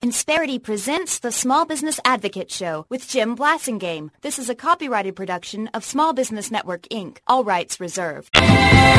Insperity presents the Small Business Advocate Show with Jim Blasingame. This is a copyrighted production of Small Business Network, Inc. All rights reserved. Maybe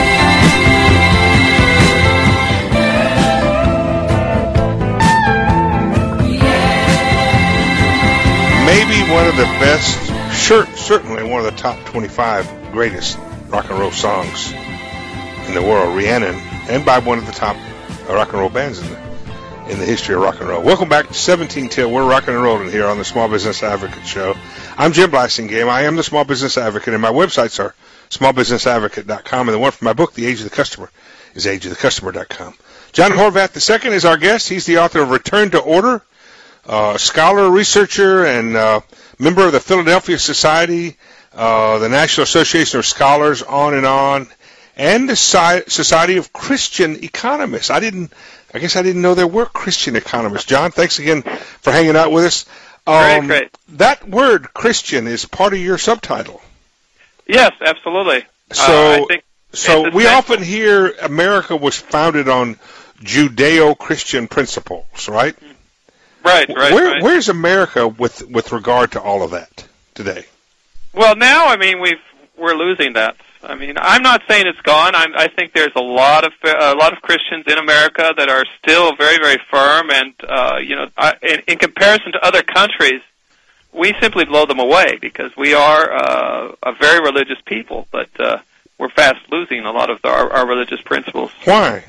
one of the best, certainly one of the top 25 greatest rock and roll songs in the world, Rhiannon, and by one of the top rock and roll bands in the history of rock and roll. Welcome back to 17 Till. We're rocking and rolling here on the Small Business Advocate Show. I'm Jim Blasingame. I am the Small Business Advocate, and my websites are smallbusinessadvocate.com, and the one from my book, The Age of the Customer, is ageofthecustomer.com. John Horvath II is our guest. He's the author of Return to Order, scholar, researcher, and member of the Philadelphia Society, the National Association of Scholars, on, and the Society of Christian Economists. I guess I didn't know there were Christian economists. John, thanks again for hanging out with us. Great. That word, Christian, is part of your subtitle. Yes, absolutely. So we often hear America was founded on Judeo-Christian principles, right? Right. Where's America with regard to all of that today? Well, now, we're losing that. I'm not saying it's gone. I think there's a lot of Christians in America that are still very, very firm, and in comparison to other countries, we simply blow them away because we are a very religious people, but we're fast losing a lot of our religious principles. Why?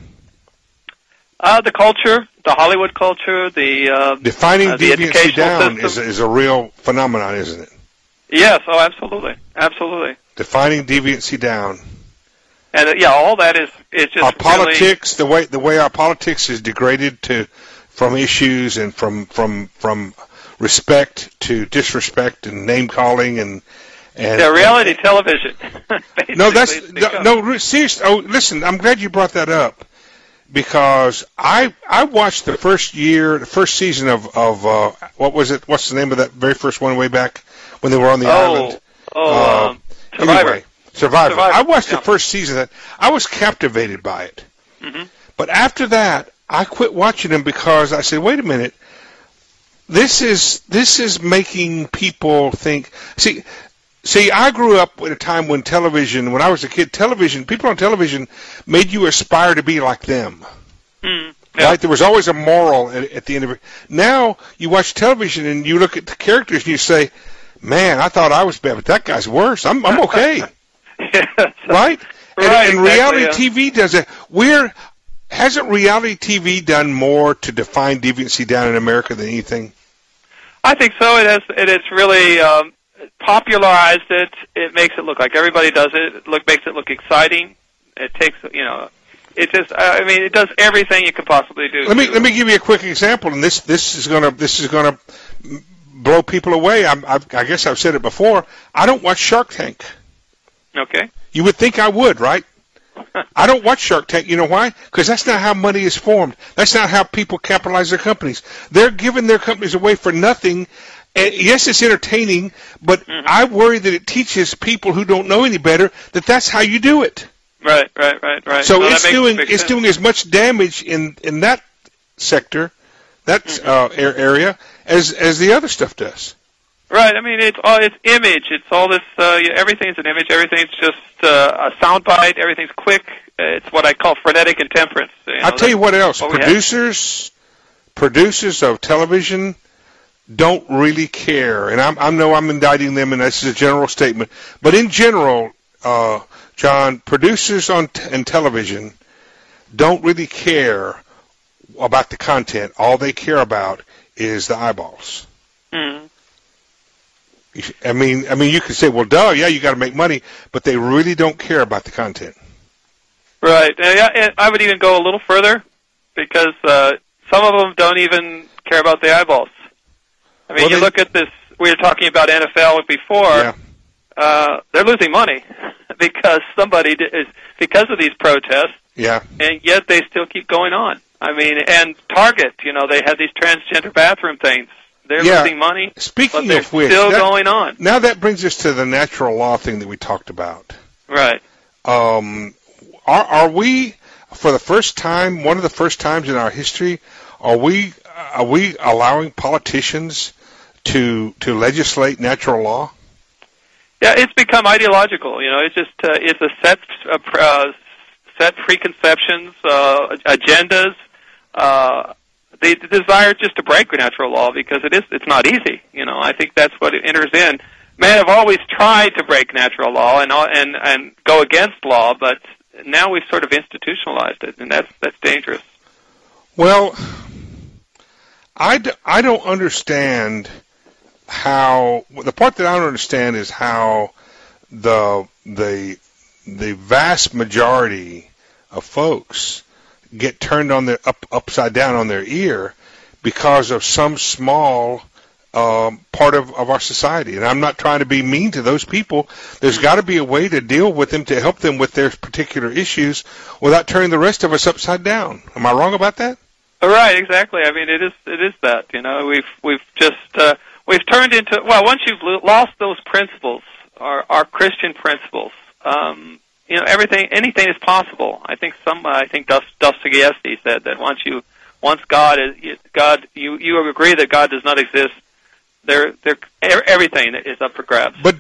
The culture, the Hollywood culture, defining the deviancy down system is a real phenomenon, isn't it? Yes. Oh, absolutely. Defining deviancy down. And all that is just our politics, the way our politics is degraded from issues and from respect to disrespect and name calling and reality television. Seriously. Oh, listen, I'm glad you brought that up because I watched the first season of what was it? What's the name of that very first one way back when they were on the island? Survivor. Anyway, Survivor. I watched the first season of that. I was captivated by it. Mm-hmm. But after that, I quit watching them because I said, wait a minute, this is making people think. See, I grew up at a time when television, when I was a kid, people on television made you aspire to be like them. Mm, yeah. Right? There was always a moral at the end of it. Now, you watch television and you look at the characters and you say, man, I thought I was bad, but that guy's worse. I'm okay. Yes. Right? Right, and reality TV does it. Hasn't reality TV done more to define deviancy down in America than anything? I think so. It has really popularized it. It makes it look like everybody does it. Makes it look exciting. It takes, it just, it does everything you could possibly do. Let me give you a quick example, and this is gonna blow people away. I guess I've said it before. I don't watch Shark Tank. Okay. You would think I would, right? I don't watch Shark Tank. You know why? Because that's not how money is formed. That's not how people capitalize their companies. They're giving their companies away for nothing. And yes, it's entertaining, but I worry that it teaches people who don't know any better that that's how you do it. Right. So it's doing as much damage in that sector, that area, as the other stuff does. Right. It's image. It's all this. Everything's an image. Everything's just a soundbite. Everything's quick. It's what I call frenetic intemperance. I'll tell you what else. Producers of television don't really care, and I know I'm indicting them, and this is a general statement. But in general, John, producers in television don't really care about the content. All they care about is the eyeballs. Mm. You could say, well, duh, yeah, you got to make money, but they really don't care about the content. Right. And I would even go a little further because some of them don't even care about the eyeballs. You look at this. We were talking about NFL before. Yeah. They're losing money because because of these protests. Yeah. And yet they still keep going on. And Target, they have these transgender bathroom things. They're losing money. Speaking but of which, still going on. Now that brings us to the natural law thing that we talked about. Right. Are we, for the first time, one of the first times in our history, are we are we allowing politicians to legislate natural law? Yeah, it's become ideological. You know, it's just it's a set preconceptions, agendas. The desire just to break natural law because it's not easy. You know, I think that's what it enters in. Men have always tried to break natural law and go against law, but now we've sort of institutionalized it, and that's dangerous. Well, I don't understand how the part that I don't understand is how the vast majority of folks get turned on their upside down on their ear because of some small part of our society. And I'm not trying to be mean to those people. There's got to be a way to deal with them, to help them with their particular issues without turning the rest of us upside down. Am I wrong about that? Right, exactly. I mean, it is that. You know, we've turned into, well, once you've lost those principles, our Christian principles, you know, anything is possible. I think Dostoevsky said that once God, you agree that God does not exist, everything is up for grabs. But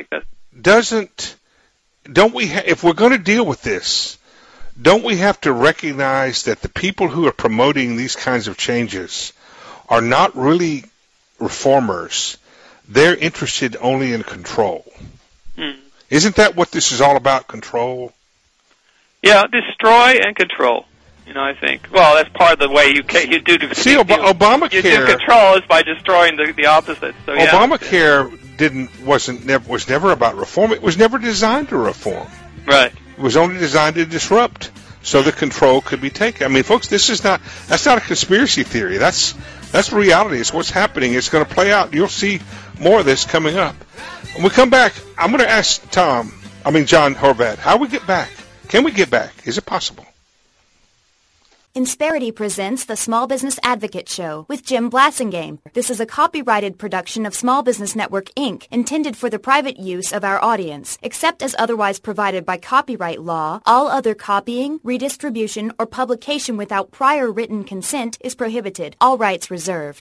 don't we, if we're going to deal with this, don't we have to recognize that the people who are promoting these kinds of changes are not really reformers? They're interested only in control. Isn't that what this is all about, control? Yeah, destroy and control. You know, I think. Well, that's part of the way you do. See, Obamacare. You do control is by destroying the opposite. So, yeah. Obamacare was never about reform. It was never designed to reform. Right. It was only designed to disrupt, so the control could be taken. I mean, folks, that's not a conspiracy theory. That's reality. It's what's happening. It's going to play out. You'll see more of this coming up. When we come back, I'm going to ask John Horvat, how we get back? Can we get back? Is it possible? Insperity presents the Small Business Advocate Show with Jim Blasingame. This is a copyrighted production of Small Business Network, Inc., intended for the private use of our audience. Except as otherwise provided by copyright law, all other copying, redistribution, or publication without prior written consent is prohibited. All rights reserved.